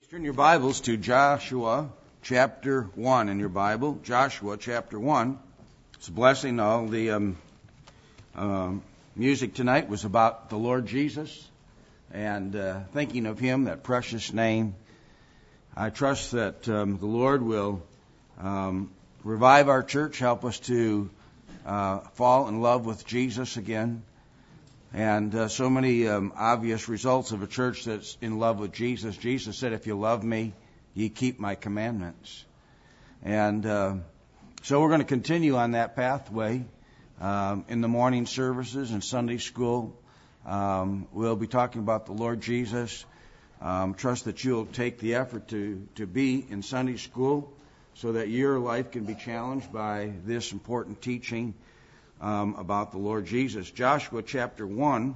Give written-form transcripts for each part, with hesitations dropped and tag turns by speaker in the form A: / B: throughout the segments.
A: Turn your Bibles to Joshua chapter 1 in your Bible. Joshua chapter 1. It's a blessing. All the music tonight was about the Lord Jesus and thinking of Him, that precious name. I trust that the Lord will revive our church, help us to fall in love with Jesus again. And so many obvious results of a church that's in love with Jesus. Jesus said, if you love me, you keep my commandments. And so we're going to continue on that pathway in the morning services and Sunday school. We'll be talking about the Lord Jesus. Trust that you'll take the effort to be in Sunday school so that your life can be challenged by this important teaching about the Lord Jesus. Joshua chapter 1.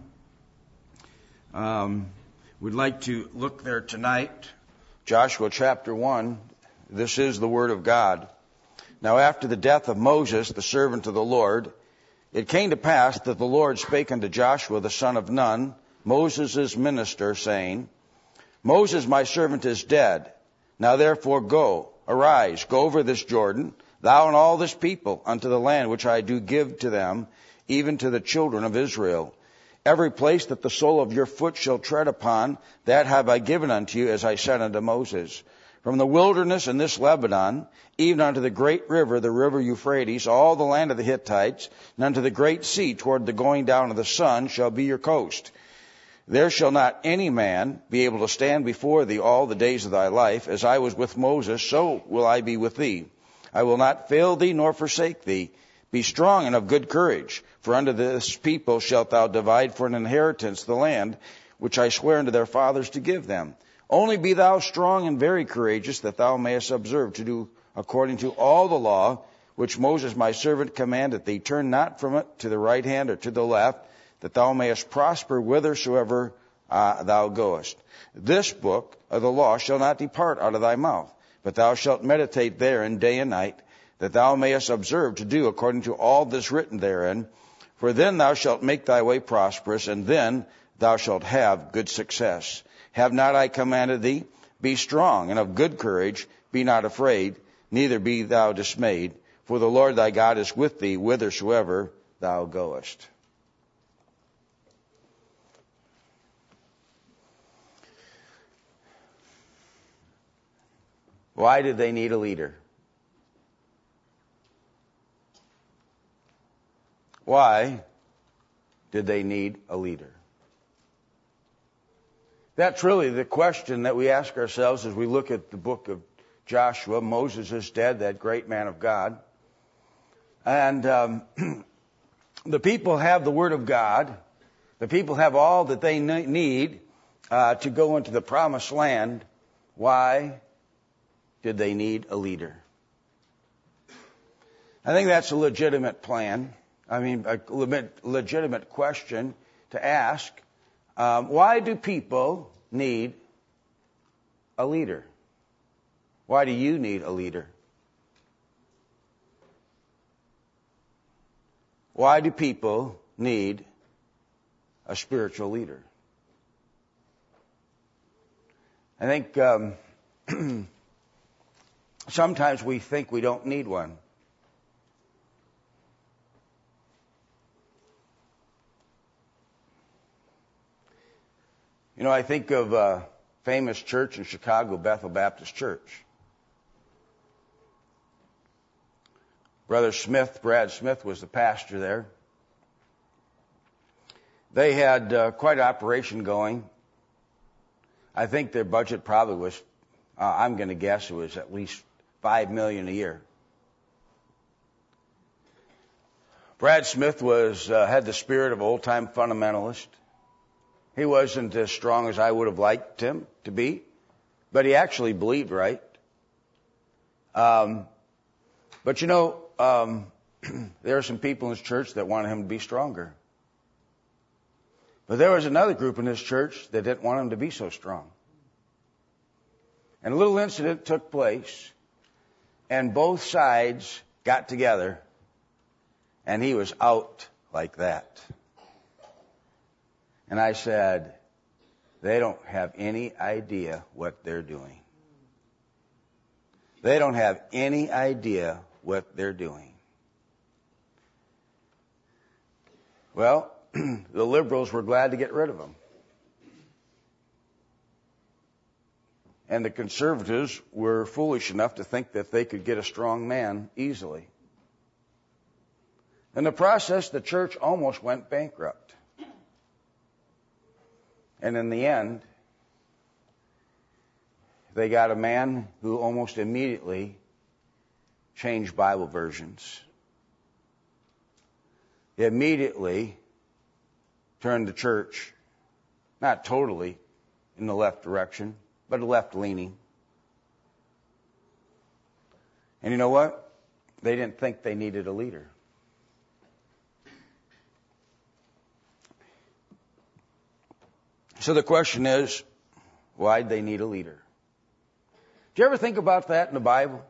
A: We'd like to look there tonight. Joshua chapter 1. This is the Word of God. Now after the death of Moses, the servant of the Lord, it came to pass that the Lord spake unto Joshua the son of Nun, Moses' minister, saying, Moses my servant is dead. Now therefore go, arise, go over this Jordan, thou and all this people, unto the land which I do give to them, even to the children of Israel. Every place that the sole of your foot shall tread upon, that have I given unto you, as I said unto Moses. From the wilderness and this Lebanon, even unto the great river, the river Euphrates, all the land of the Hittites, and unto the great sea toward the going down of the sun, shall be your coast. There shall not any man be able to stand before thee all the days of thy life. As I was with Moses, so will I be with thee. I will not fail thee nor forsake thee. Be strong and of good courage, for unto this people shalt thou divide for an inheritance the land which I swear unto their fathers to give them. Only be thou strong and very courageous, that thou mayest observe to do according to all the law which Moses my servant commanded thee. Turn not from it to the right hand or to the left, that thou mayest prosper whithersoever thou goest. This book of the law shall not depart out of thy mouth, but thou shalt meditate therein day and night, that thou mayest observe to do according to all this written therein. For then thou shalt make thy way prosperous, and then thou shalt have good success. Have not I commanded thee? Be strong and of good courage. Be not afraid, neither be thou dismayed. For the Lord thy God is with thee whithersoever thou goest. Why did they need a leader? Why did they need a leader? That's really the question that we ask ourselves as we look at the book of Joshua. Moses is dead, that great man of God. And the people have the Word of God. The people have all that they need to go into the promised land. Why did they need a leader? I think that's a legitimate plan. A legitimate question to ask. Why do people need a leader? Why do you need a leader? Why do people need a spiritual leader? I think sometimes we think we don't need one. You know, I think of a famous church in Chicago, Bethel Baptist Church. Brother Smith, Brad Smith, was the pastor there. They had quite an operation going. I think their budget probably was, I'm going to guess it was at least $5 million a year. Brad Smith had the spirit of old-time fundamentalist. He wasn't as strong as I would have liked him to be, but he actually believed right. But you know, there are some people in his church that wanted him to be stronger. But there was another group in his church that didn't want him to be so strong. And a little incident took place, and both sides got together, and he was out like that. And I said, They don't have any idea what they're doing. They don't have any idea what they're doing. Well, the liberals were glad to get rid of them. And the conservatives were foolish enough to think that they could get a strong man easily. In the process, the church almost went bankrupt. And in the end, they got a man who almost immediately changed Bible versions. He immediately turned the church, not totally in the left direction, but left-leaning. And you know what? They didn't think they needed a leader. So the question is, why'd they need a leader? Do you ever think about that in the Bible?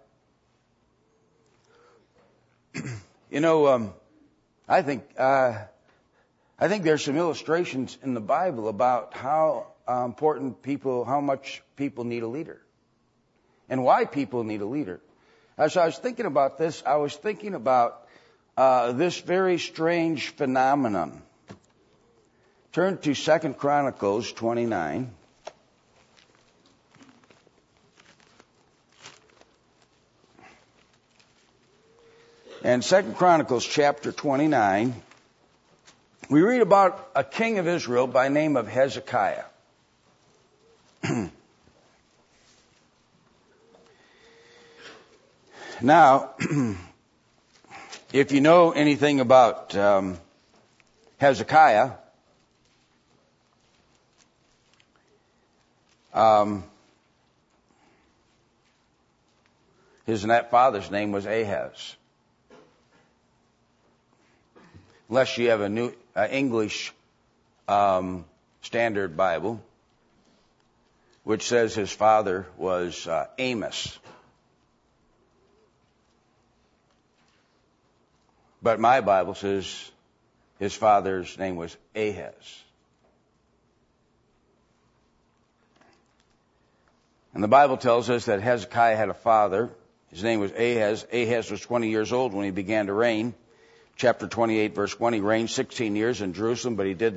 A: You know, I think there's some illustrations in the Bible about how how much people need a leader, and why people need a leader. As I was thinking about this, I was thinking about this very strange phenomenon. Turn to 2 Chronicles 29. And 2 Chronicles chapter 29, we read about a king of Israel by the name of Hezekiah. Now, if you know anything about Hezekiah, his father's name was Ahaz. Unless you have a new English Standard Bible, which says his father was Amos. But my Bible says his father's name was Ahaz. And the Bible tells us that Hezekiah had a father. His name was Ahaz. Ahaz was 20 years old when he began to reign. Chapter 28, verse 1, he reigned 16 years in Jerusalem, but he did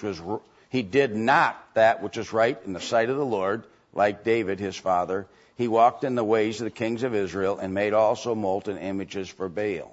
A: not that which is right in the sight of the Lord, like David, his father. He walked in the ways of the kings of Israel and made also molten images for Baal.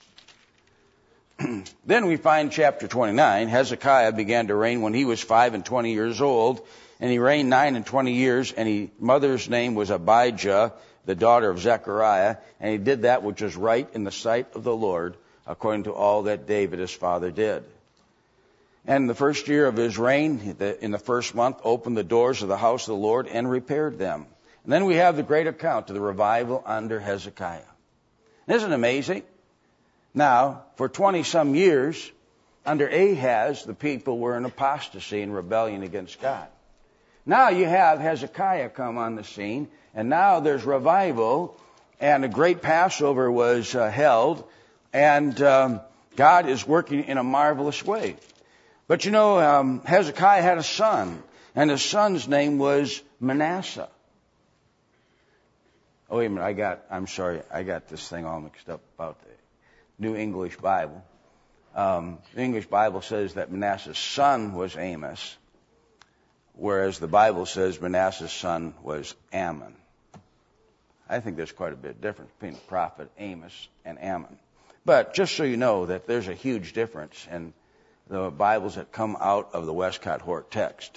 A: Then we find chapter 29, Hezekiah began to reign when he was 25 years old, and he reigned 29 years, and his mother's name was Abijah, the daughter of Zechariah, and he did that which was right in the sight of the Lord, according to all that David his father did. And the first year of his reign, in the first month, opened the doors of the house of the Lord and repaired them. And then we have the great account of the revival under Hezekiah. Isn't it amazing? Now, for 20-some years, under Ahaz, the people were in apostasy and rebellion against God. Now you have Hezekiah come on the scene, and now there's revival, and a great Passover was held, and God is working in a marvelous way. But you know, Hezekiah had a son, and his son's name was Manasseh. Oh, wait a minute, I got this thing all mixed up about the New English Bible. The English Bible says that Manasseh's son was Amos, whereas the Bible says Manasseh's son was Ammon. I think there's quite a bit of difference between the prophet Amos and Ammon. But just so you know that there's a huge difference in the Bibles that come out of the Westcott Hort text.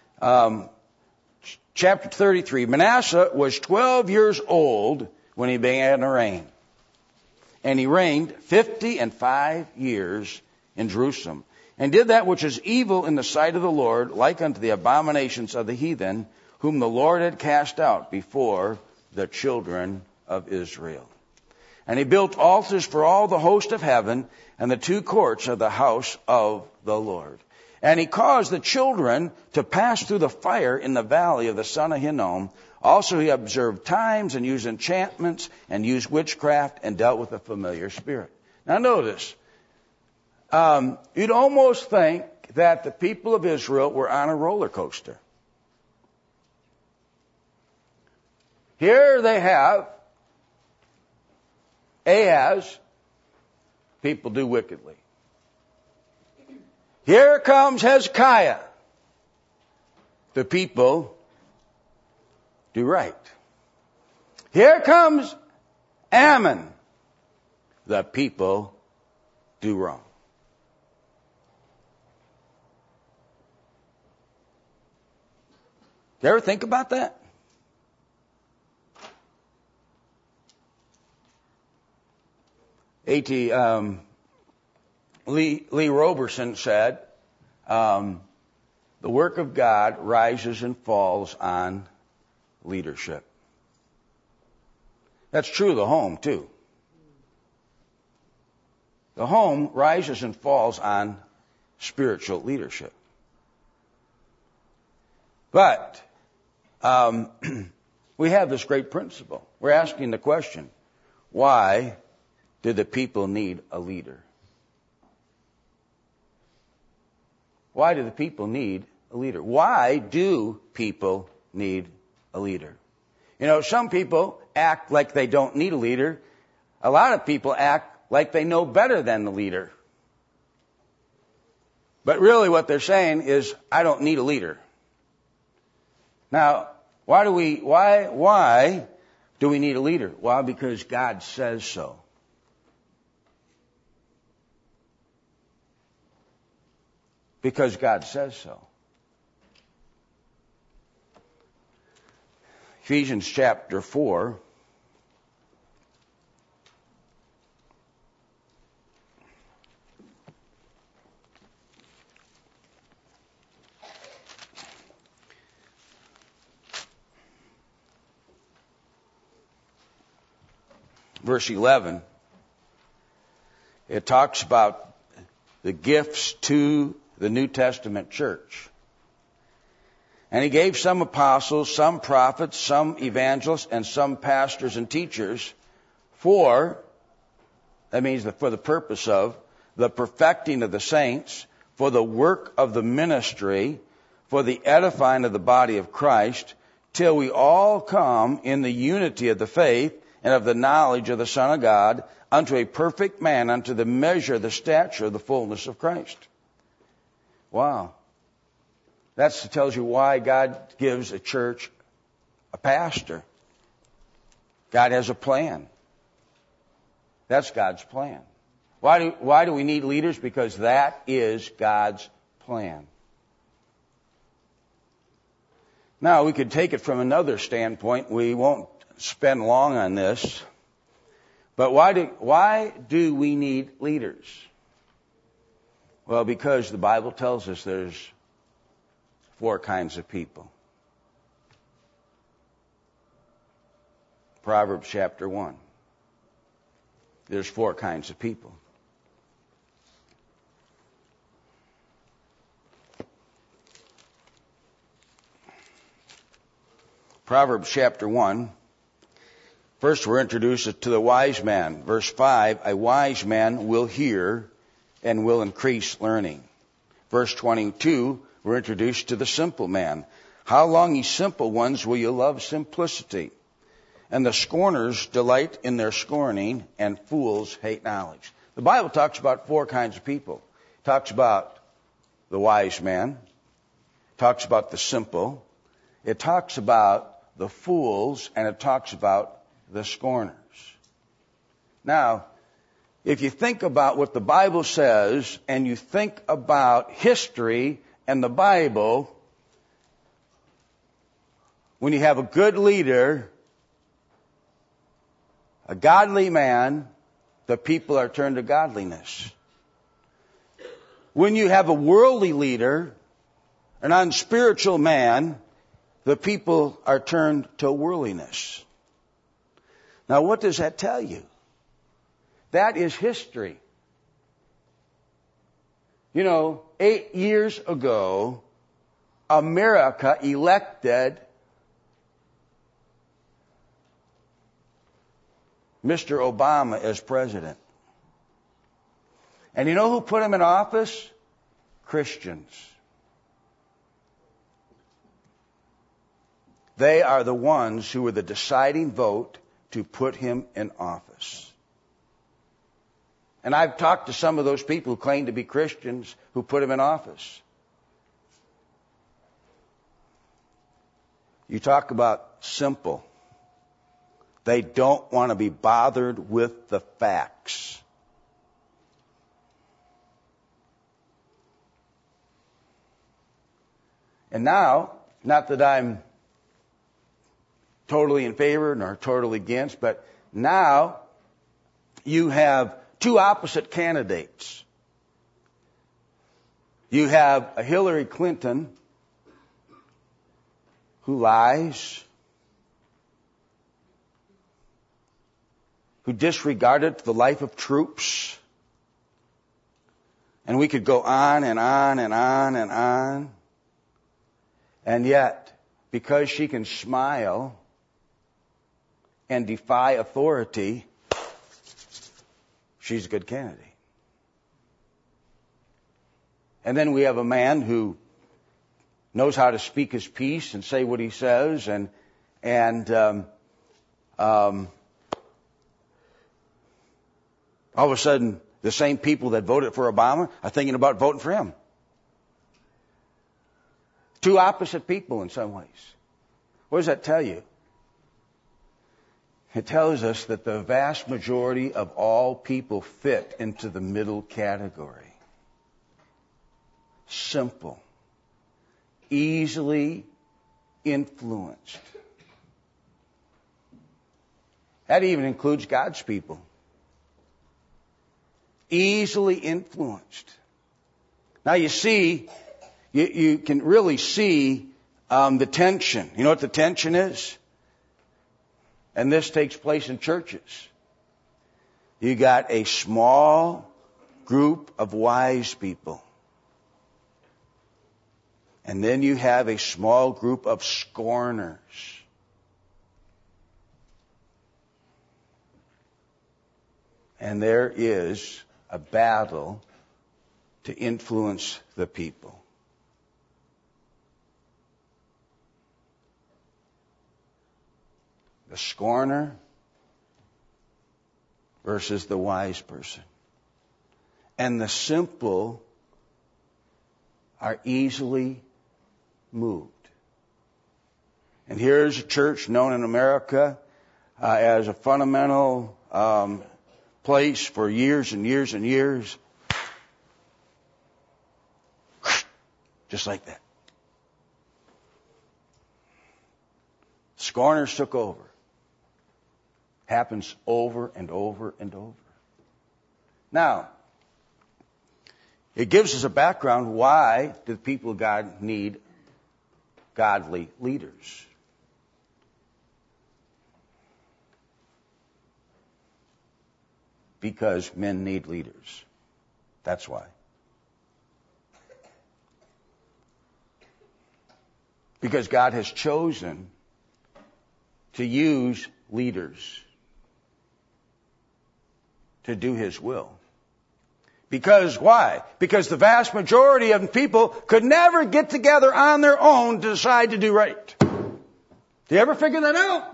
A: Chapter 33, Manasseh was 12 years old when he began to reign. And he reigned 55 years in Jerusalem, and did that which is evil in the sight of the Lord, like unto the abominations of the heathen, whom the Lord had cast out before the children of Israel. And he built altars for all the host of heaven and the two courts of the house of the Lord. And he caused the children to pass through the fire in the valley of the son of Hinnom. Also he observed times and used enchantments and used witchcraft and dealt with a familiar spirit. Now notice, you'd almost think that the people of Israel were on a roller coaster. Here they have Ahaz, people do wickedly. Here comes Hezekiah, the people do right. Here comes Ammon, the people do wrong. You ever think about that? Lee Roberson said, the work of God rises and falls on leadership. That's true of the home, too. The home rises and falls on spiritual leadership. But we have this great principle. We're asking the question, why do the people need a leader? Why do the people need a leader? Why do people need a leader? You know, some people act like they don't need a leader. A lot of people act like they know better than the leader. But really what they're saying is, I don't need a leader. Now, why do we need a leader? Well, because God says so. Because God says so. Ephesians chapter 4. Verse 11. It talks about the gifts to the New Testament church. And he gave some apostles, some prophets, some evangelists, and some pastors and teachers for the purpose of the perfecting of the saints, for the work of the ministry, for the edifying of the body of Christ, till we all come in the unity of the faith and of the knowledge of the Son of God, unto a perfect man, unto the measure of the stature of the fullness of Christ. Wow. That tells you why God gives a church a pastor. God has a plan. That's God's plan. Why do we need leaders? Because that is God's plan. Now, we could take it from another standpoint. We won't spend long on this. But why do we need leaders? Well, because the Bible tells us there's 4 kinds of people. Proverbs chapter 1. There's 4 kinds of people. Proverbs chapter 1. First, we're introduced to the wise man. Verse 5, a wise man will hear and will increase learning. Verse 22, we're introduced to the simple man. How long, ye simple ones, will you love simplicity? And the scorners delight in their scorning, and fools hate knowledge. The Bible talks about 4 kinds of people. It talks about the wise man. It talks about the simple. It talks about the fools, and it talks about the scorners. Now, if you think about what the Bible says, and you think about history and the Bible, when you have a good leader, a godly man, the people are turned to godliness. When you have a worldly leader, an unspiritual man, the people are turned to worldliness. Now, what does that tell you? That is history. You know, 8 years ago, America elected Mr. Obama as president. And you know who put him in office? Christians. They are the ones who were the deciding vote to put him in office. And I've talked to some of those people who claim to be Christians who put him in office. You talk about simple. They don't want to be bothered with the facts. And now, not that I'm totally in favor nor totally against, but now you have two opposite candidates. You have a Hillary Clinton who lies, who disregarded the life of troops. And we could go on and on and on and on. And yet, because she can smile and defy authority, she's a good candidate. And then we have a man who knows how to speak his piece and say what he says, and all of a sudden, the same people that voted for Obama are thinking about voting for him. Two opposite people in some ways. What does that tell you? It tells us that the vast majority of all people fit into the middle category. Simple. Easily influenced. That even includes God's people. Easily influenced. Now you see, you can really see the tension. You know what the tension is? And this takes place in churches. You got a small group of wise people. And then you have a small group of scorners. And there is a battle to influence the people. The scorner versus the wise person. And the simple are easily moved. And here's a church known in America as a fundamental place for years and years and years. Just like that. Scorners took over. Happens over and over and over. Now, it gives us a background. Why do the people of God need godly leaders? Because men need leaders. That's why. Because God has chosen to use leaders to do His will. Because why? Because the vast majority of people could never get together on their own to decide to do right. Do you ever figure that out?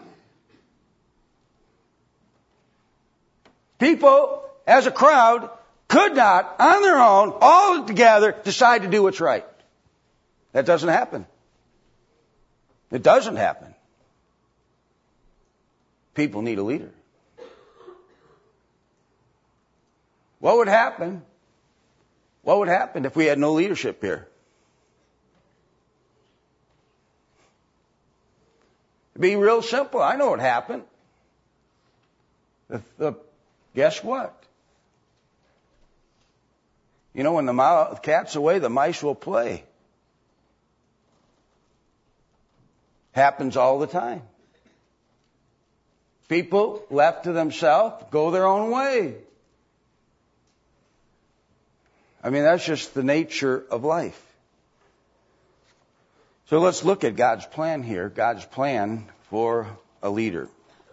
A: People, as a crowd, could not, on their own, all together, decide to do what's right. That doesn't happen. It doesn't happen. People need a leader. What would happen? What would happen if we had no leadership here? It'd be real simple. I know what happened. Guess what? You know, when the cat's away, the mice will play. Happens all the time. People left to themselves go their own way. I mean, that's just the nature of life. So let's look at God's plan here, God's plan for a leader.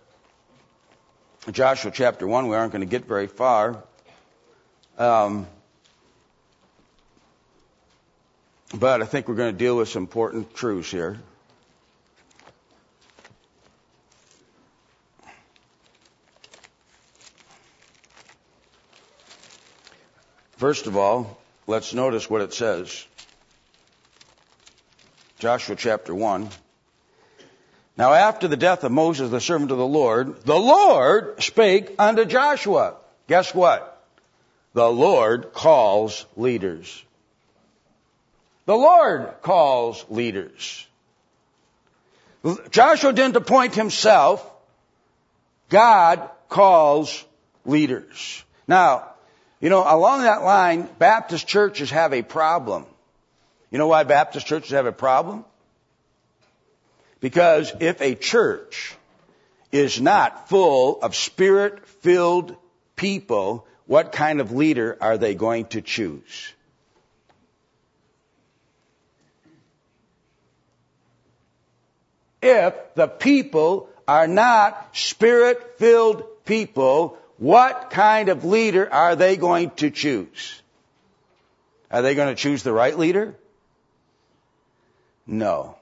A: Joshua chapter 1, we aren't going to get very far. But I think we're going to deal with some important truths here. First of all, let's notice what it says. Joshua chapter 1. Now after the death of Moses, the servant of the Lord spake unto Joshua. Guess what? The Lord calls leaders. The Lord calls leaders. Joshua didn't appoint himself. God calls leaders. Now, along that line, Baptist churches have a problem. You know why Baptist churches have a problem? Because if a church is not full of Spirit-filled people, what kind of leader are they going to choose? If the people are not Spirit-filled people, what kind of leader are they going to choose? Are they going to choose the right leader? No.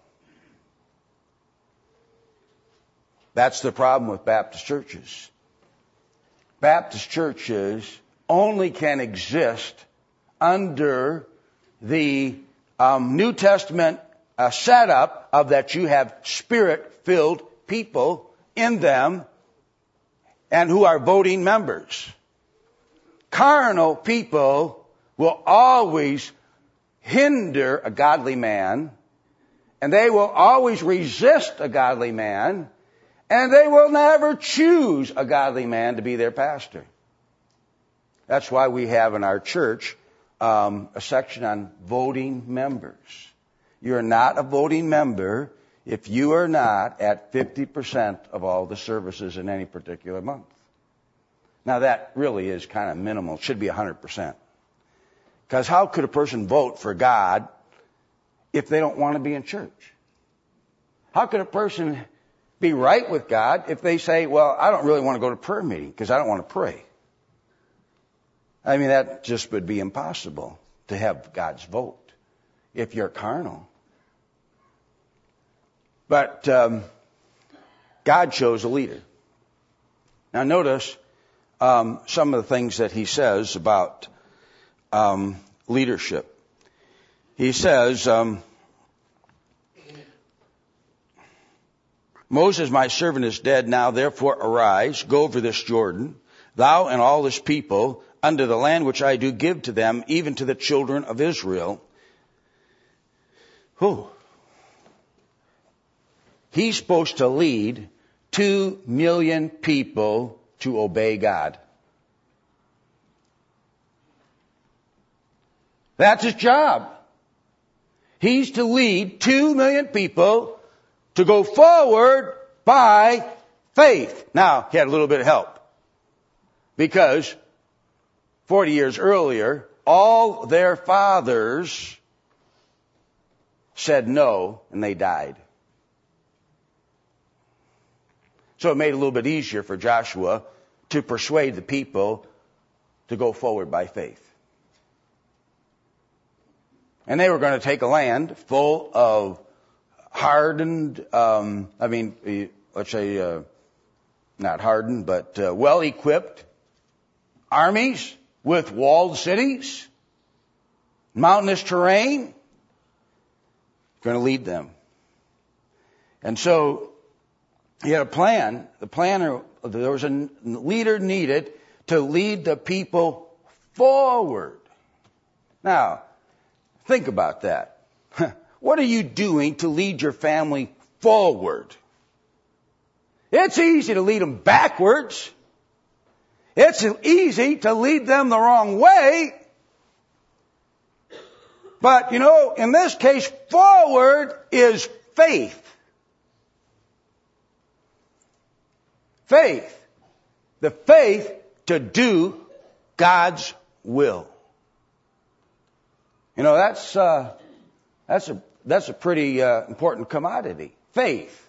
A: That's the problem with Baptist churches. Baptist churches only can exist under the New Testament setup of that you have Spirit-filled people in them and who are voting members. Carnal people will always hinder a godly man, and they will always resist a godly man, and they will never choose a godly man to be their pastor. That's why we have in our church a section on voting members. You're not a voting member if you are not at 50% of all the services in any particular month. Now that really is kind of minimal. It should be 100%. Because how could a person vote for God if they don't want to be in church? How could a person be right with God if they say, well, I don't really want to go to prayer meeting because I don't want to pray? I mean, that just would be impossible to have God's vote if you're carnal. But God chose a leader. Now notice some of the things that he says about leadership. He says, Moses, my servant, is dead. Now therefore arise, go over this Jordan, thou and all this people, unto the land which I do give to them, even to the children of Israel. He's supposed to lead 2 million people to obey God. That's his job. He's to lead 2 million people to go forward by faith. Now, he had a little bit of help. Because 40 years earlier, all their fathers said no, and they died. So it made it a little bit easier for Joshua to persuade the people to go forward by faith. And they were going to take a land full of hardened, let's say, not hardened, but well-equipped armies with walled cities, mountainous terrain, going to lead them. And so he had a plan. There was a leader needed to lead the people forward. Now, think about that. What are you doing to lead your family forward? It's easy to lead them backwards. It's easy to lead them the wrong way. But, in this case, forward is faith. Faith. The faith to do God's will. That's a pretty important commodity. Faith.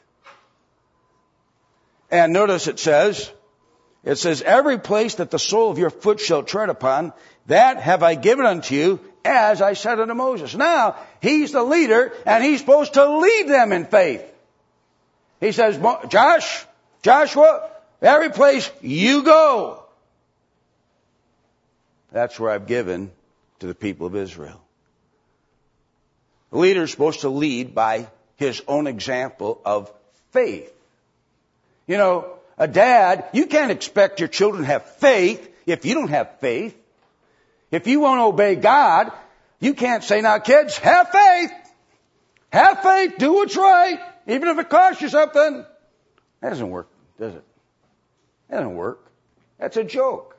A: And notice it says, every place that the sole of your foot shall tread upon, that have I given unto you, as I said unto Moses. Now, he's the leader, and he's supposed to lead them in faith. He says, Joshua, every place you go, that's where I've given to the people of Israel. The leader is supposed to lead by his own example of faith. You know, a dad, you can't expect your children to have faith if you don't have faith. If you won't obey God, you can't say, now kids, have faith. Have faith, do what's right, even if it costs you something. That doesn't work, does it? That doesn't work. That's a joke.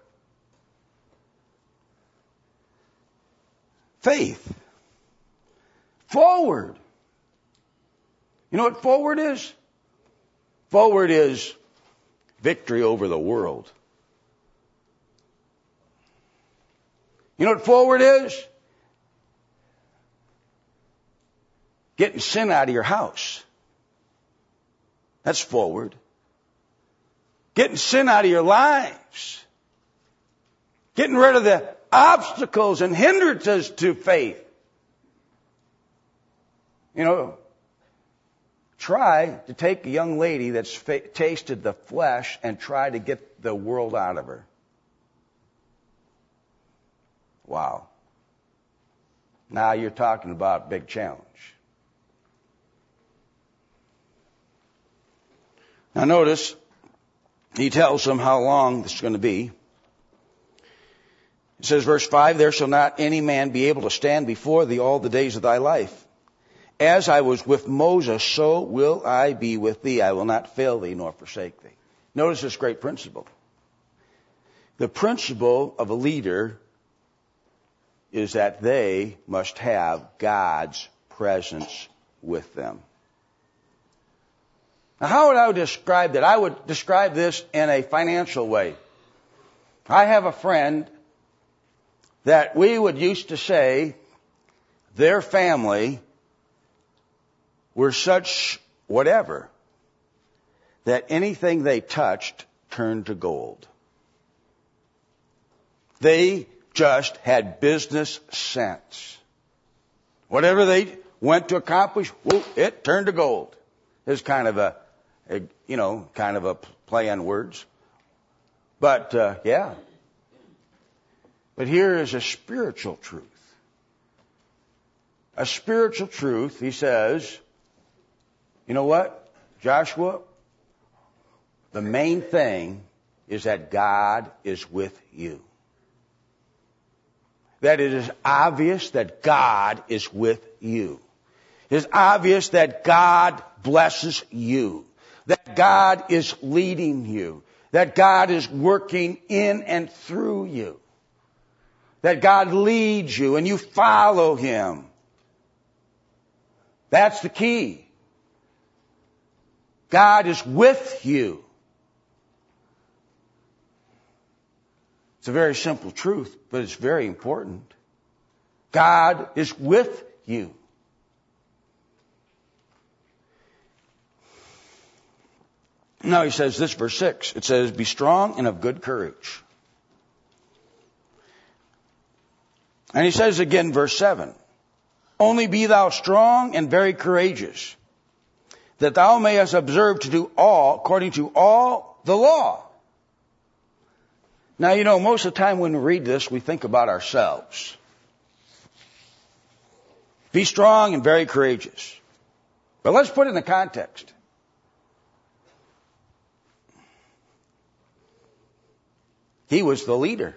A: Faith. Forward. You know what forward is? Forward is victory over the world. You know what forward is? Getting sin out of your house. That's forward. Getting sin out of your lives. Getting rid of the obstacles and hindrances to faith. You know, try to take a young lady that's tasted the flesh and try to get the world out of her. Wow. Now you're talking about a big challenge. Now notice, he tells them how long this is going to be. It says, verse 5, there shall not any man be able to stand before thee all the days of thy life. As I was with Moses, so will I be with thee. I will not fail thee nor forsake thee. Notice this great principle. The principle of a leader is that they must have God's presence with them. Now, how would I describe that? I would describe this in a financial way. I have a friend that we would used to say their family were such whatever that anything they touched turned to gold. They just had business sense. Whatever they went to accomplish, whoop, it turned to gold. It's kind of a play on words. But, yeah. But here is a spiritual truth. A spiritual truth, he says, you know what, Joshua? The main thing is that God is with you. That it is obvious that God is with you. It is obvious that God blesses you. That God is leading you. That God is working in and through you. That God leads you and you follow Him. That's the key. God is with you. It's a very simple truth, but it's very important. God is with you. Now he says this, verse 6. It says, be strong and of good courage. And he says again, verse 7. Only be thou strong and very courageous, that thou mayest observe to do all, according to all the law. Now, you know, most of the time when we read this, we think about ourselves. Be strong and very courageous. But let's put it in the context. He was the leader.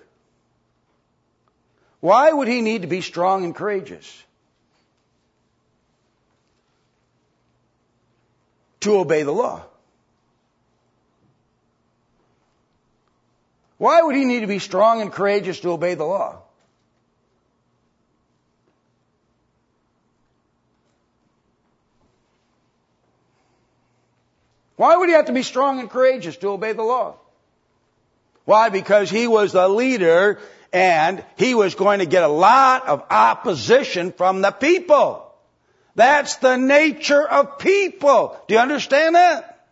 A: Why would he need to be strong and courageous? To obey the law. Why would he need to be strong and courageous to obey the law? Why would he have to be strong and courageous to obey the law? Why? Because he was the leader and he was going to get a lot of opposition from the people. That's the nature of people. Do you understand that?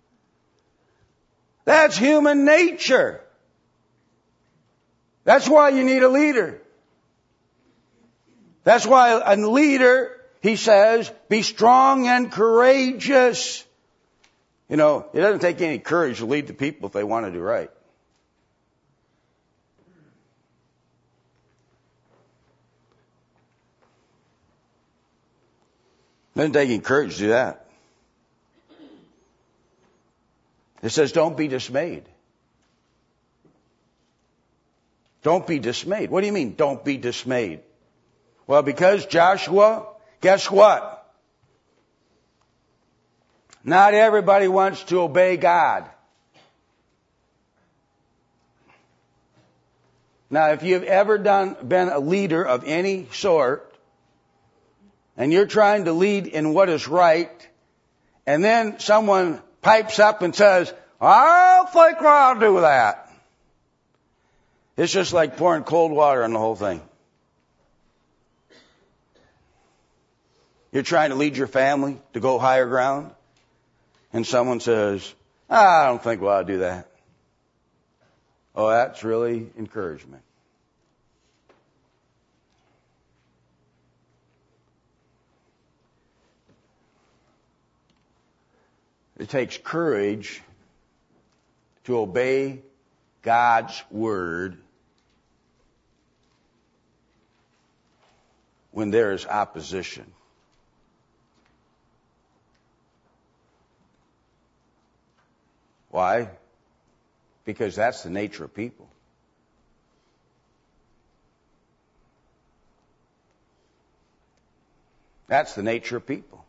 A: That's human nature. That's why you need a leader. That's why a leader, he says, be strong and courageous. You know, it doesn't take any courage to lead the people if they want to do right. Doesn't take any courage to do that. It says, don't be dismayed. Don't be dismayed. What do you mean, don't be dismayed? Well, because Joshua, guess what? Not everybody wants to obey God. Now, if you've ever been a leader of any sort, and you're trying to lead in what is right, and then someone pipes up and says, I don't think I'll do that. It's just like pouring cold water on the whole thing. You're trying to lead your family to go higher ground, and someone says, I don't think we'll do that. Oh, that's really encouragement. It takes courage to obey God's word when there is opposition. Why? Because that's the nature of people. That's the nature of people.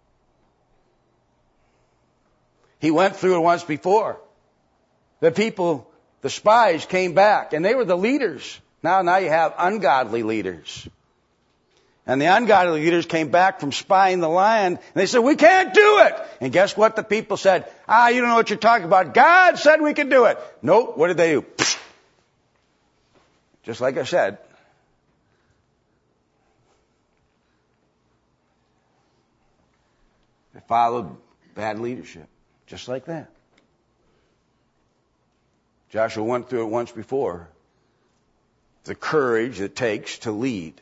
A: He went through it once before. The people, the spies came back, and they were the leaders. Now you have ungodly leaders. And the ungodly leaders came back from spying the land, and they said, we can't do it. And guess what the people said? You don't know what you're talking about. God said we could do it. Nope. What did they do? Just like I said. They followed bad leadership. Just like that. Joshua went through it once before. The courage it takes to lead.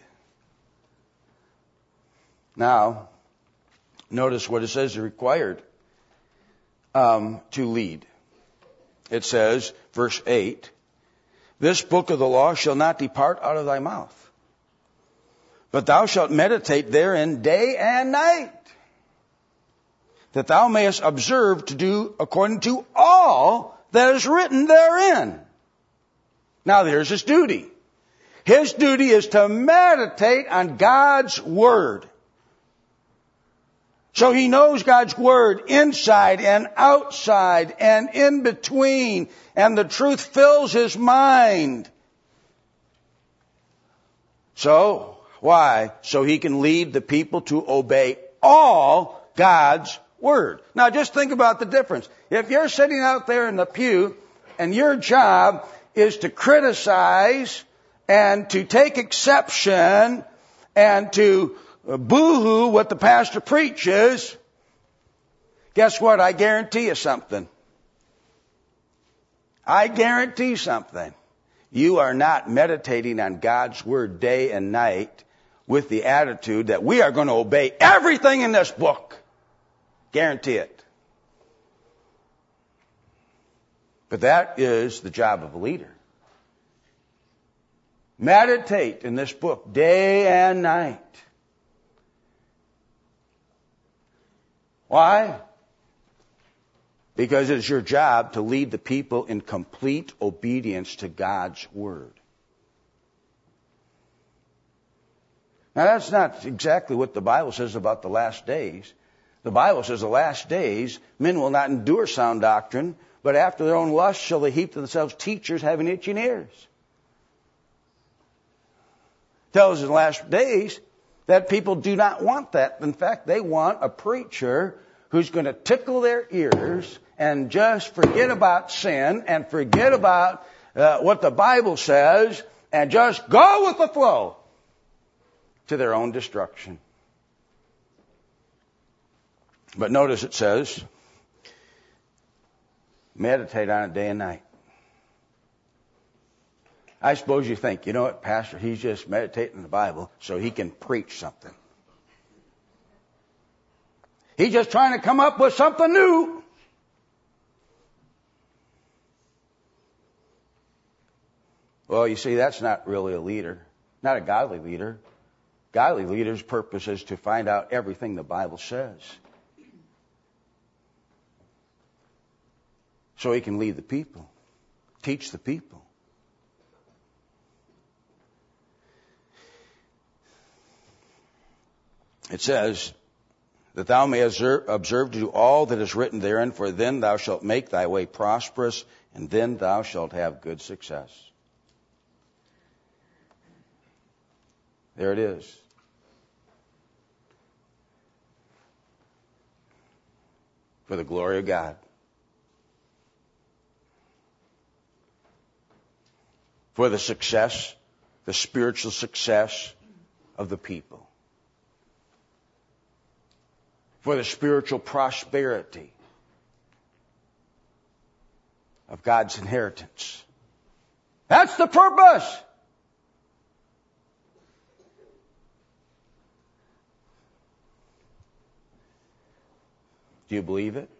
A: Now, notice what it says is required to lead. It says, verse 8, this book of the law shall not depart out of thy mouth, but thou shalt meditate therein day and night, that thou mayest observe to do according to all that is written therein. Now there's his duty. His duty is to meditate on God's word. So he knows God's word inside and outside and in between, and the truth fills his mind. So, why? So he can lead the people to obey all God's word. Now just think about the difference. If you're sitting out there in the pew and your job is to criticize and to take exception and to boo-hoo what the pastor preaches, guess what? I guarantee you something. I guarantee something. You are not meditating on God's word day and night with the attitude that we are going to obey everything in this book. Guarantee it. But that is the job of a leader. Meditate in this book day and night. Why? Because it is your job to lead the people in complete obedience to God's word. Now that's not exactly what the Bible says about the last days. The Bible says the last days men will not endure sound doctrine, but after their own lust shall they heap to themselves teachers having itching ears. It tells us in the last days that people do not want that. In fact, they want a preacher who's going to tickle their ears and just forget about sin and forget about what the Bible says and just go with the flow to their own destruction. But notice it says, meditate on it day and night. I suppose you think, you know what, Pastor, he's just meditating the Bible so he can preach something. He's just trying to come up with something new. Well, you see, that's not really a leader, not a godly leader. Godly leader's purpose is to find out everything the Bible says, so he can lead the people, teach the people. It says that thou may observe to do all that is written therein, for then thou shalt make thy way prosperous, and then thou shalt have good success. There it is. For the glory of God. For the success, the spiritual success of the people. For the spiritual prosperity of God's inheritance. That's the purpose. Do you believe it?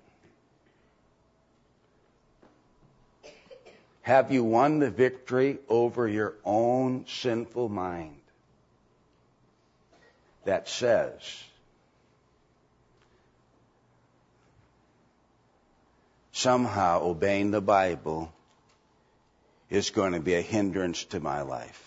A: Have you won the victory over your own sinful mind that says, somehow obeying the Bible is going to be a hindrance to my life?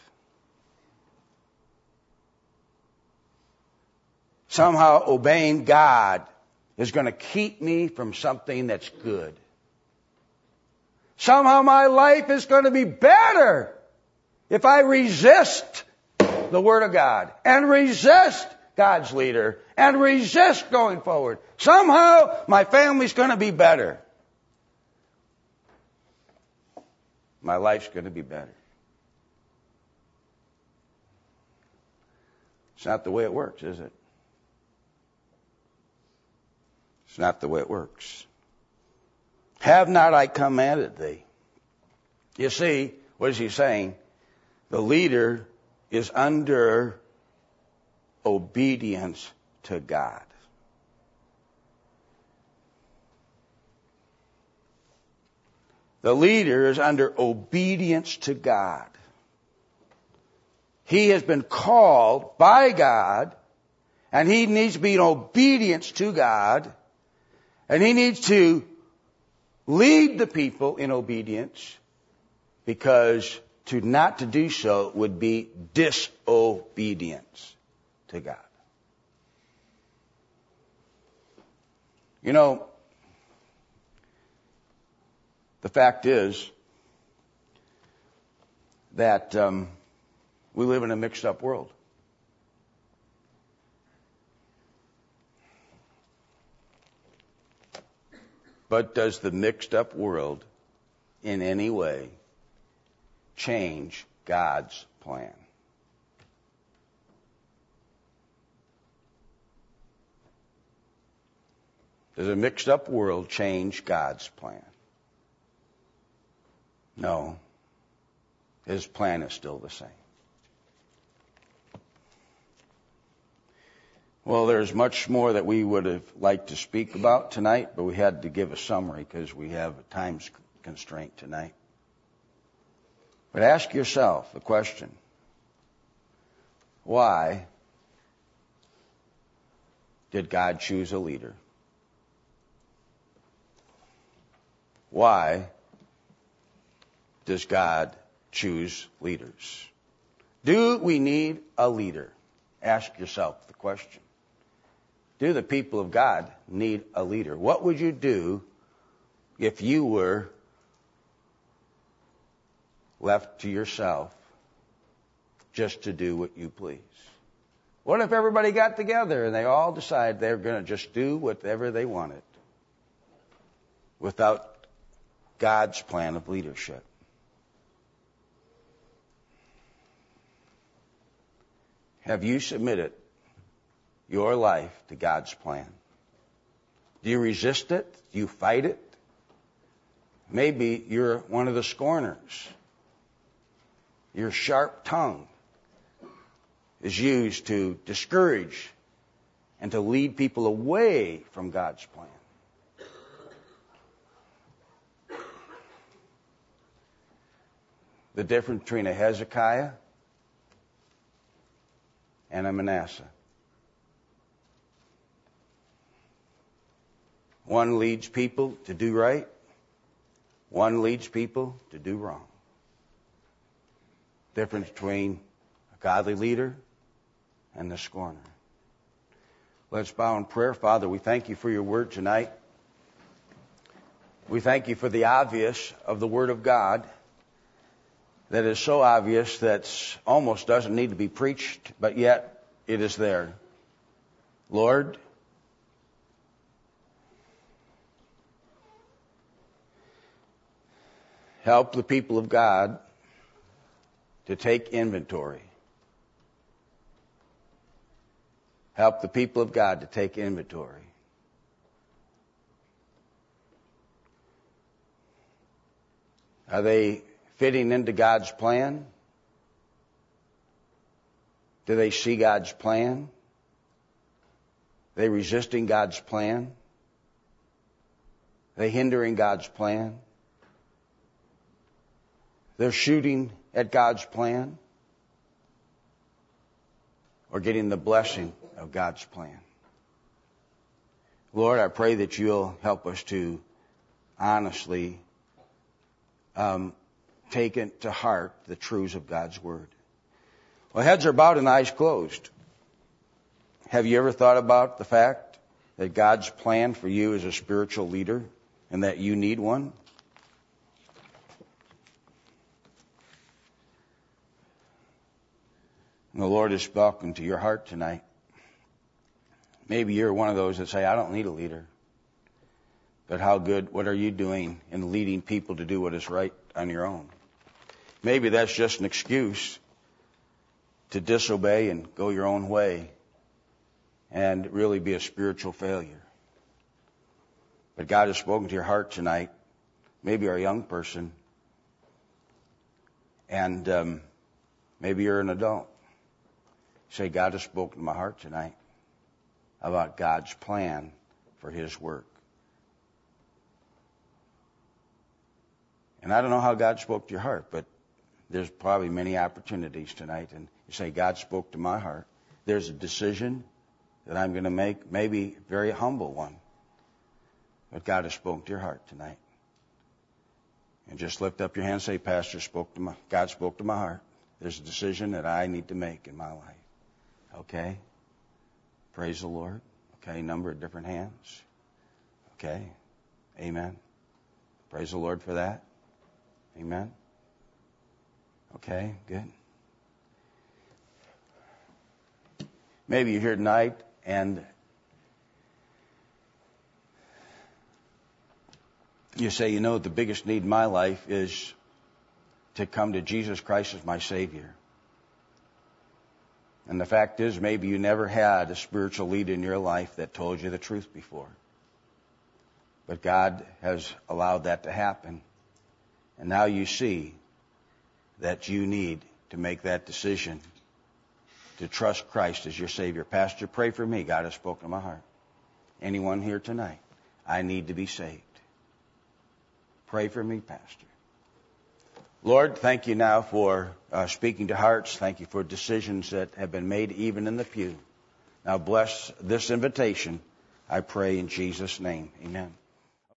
A: Somehow obeying God is going to keep me from something that's good. Somehow my life is going to be better if I resist the Word of God and resist God's leader and resist going forward. Somehow my family's going to be better. My life's going to be better. It's not the way it works, is it? It's not the way it works. Have not I commanded thee? You see, what is he saying? The leader is under obedience to God. The leader is under obedience to God. He has been called by God, and he needs to be in obedience to God, and he needs to lead the people in obedience, because not to do so would be disobedience to God. You know, the fact is that we live in a mixed up world. But does the mixed up world in any way change God's plan? Does a mixed up world change God's plan? No. His plan is still the same. Well, there's much more that we would have liked to speak about tonight, but we had to give a summary because we have a time constraint tonight. But ask yourself the question, why did God choose a leader? Why does God choose leaders? Do we need a leader? Ask yourself the question. Do the people of God need a leader? What would you do if you were left to yourself just to do what you please? What if everybody got together and they all decided they're going to just do whatever they wanted without God's plan of leadership? Have you submitted your life to God's plan? Do you resist it? Do you fight it? Maybe you're one of the scorners. Your sharp tongue is used to discourage and to lead people away from God's plan. The difference between a Hezekiah and a Manasseh. One leads people to do right. One leads people to do wrong. Difference between a godly leader and the scorner. Let's bow in prayer. Father, we thank you for your word tonight. We thank you for the obvious of the word of God that is so obvious that almost doesn't need to be preached, but yet it is there. Lord, help the people of God to take inventory. Help the people of God to take inventory. Are they fitting into God's plan? Do they see God's plan? Are they resisting God's plan? Are they hindering God's plan? They're shooting at God's plan or getting the blessing of God's plan. Lord, I pray that you'll help us to honestly take it to heart the truths of God's Word. Well, heads are bowed and eyes closed. Have you ever thought about the fact that God's plan for you is a spiritual leader and that you need one? And the Lord has spoken to your heart tonight. Maybe you're one of those that say, I don't need a leader. But what are you doing in leading people to do what is right on your own? Maybe that's just an excuse to disobey and go your own way and really be a spiritual failure. But God has spoken to your heart tonight. Maybe you're a young person and maybe you're an adult. Say, God has spoken to my heart tonight about God's plan for His work. And I don't know how God spoke to your heart, but there's probably many opportunities tonight. And you say, God spoke to my heart. There's a decision that I'm going to make, maybe a very humble one. But God has spoken to your heart tonight. And just lift up your hand and say, Pastor, God spoke to my heart. There's a decision that I need to make in my life. Okay? Praise the Lord. Okay, number of different hands. Okay. Amen. Praise the Lord for that. Amen. Okay, good. Maybe you're here tonight and you say, the biggest need in my life is to come to Jesus Christ as my Savior. And the fact is, maybe you never had a spiritual leader in your life that told you the truth before. But God has allowed that to happen. And now you see that you need to make that decision to trust Christ as your Savior. Pastor, pray for me. God has spoken to my heart. Anyone here tonight? I need to be saved. Pray for me, Pastor. Lord, thank you now for speaking to hearts. Thank you for decisions that have been made even in the pew. Now bless this invitation, I pray in Jesus' name. Amen.